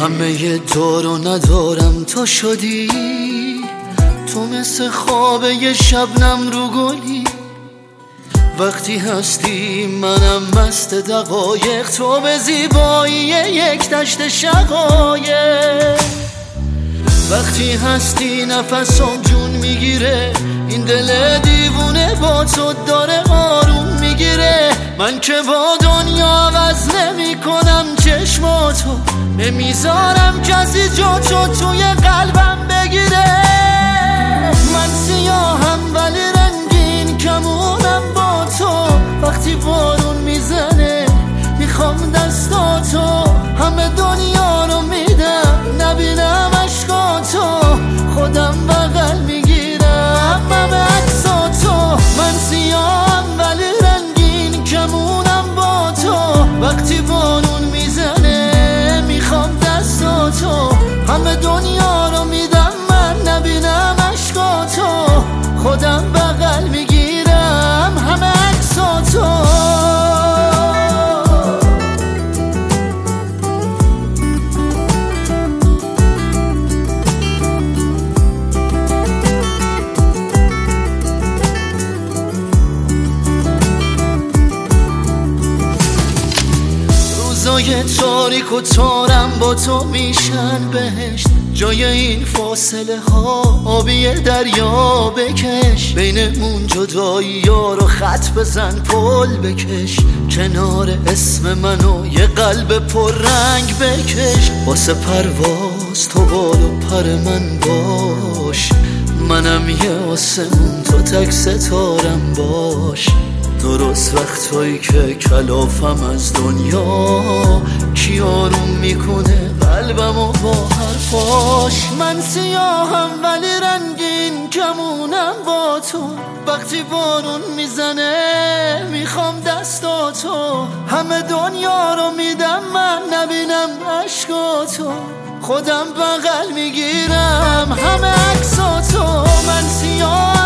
همه دار و ندارم تو شدی، تو مثل خواب یه شبنم رو گلی. وقتی هستی منم مست دقایق، تو به زیبایی یک دشت شقایق. وقتی هستی نفسم جون میگیره، این دل دیوونه با تو داره آروم میگیره. من که با دنیا عوض نمی کنم چشماتو، نمیذارم کسی جاتو توی قلبم بگیره. من سیاهم ولی رنگین کمونم با تو، وقتی بارون میزنه میخوام دستاتو. همه دنیا رو میدم نبینم عشقاتو، خودم بغل میگیرم همه عکساتو. من سیاهم ولی رنگین کمونم با تو، وقتی بارون میزنه میخوام دستاتو. همه دنیا رو میدم من نبینم عشقاتو، خودم بغل میگیرم همه عکساتو. روزای تاریک و تارم با تو میشن بهشت، جای این فاصله ها آبی دریا بکش. بینمون جدایی ها رو خط بزن پل بکش، کنار اسم منو یه قلب پر رنگ بکش. واسه پرواز تو بال و پر من باش، منم یه آسمون تو تک ستارم باش. درست وقتایی که کلافم از دنیا، کی آروم میکنه قلبمو با حرفاش. من سیاهم ولی رنگین کمونم با تو، وقتی بارون میزنه میخوام دستاتو. همه دنیا رو میدم من نبینم عشقاتو، خودم بغل میگیرم همه عکساتو. من سیاه